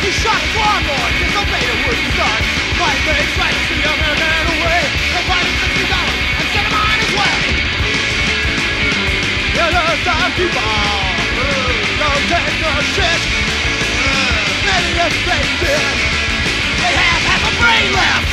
He shot his warlord, disobeyed a word he done. Fight makes right to the American away. They fight him $60 and send him on his way. Yeah, some people don't take no shit. Many of they did. They have half a brain left.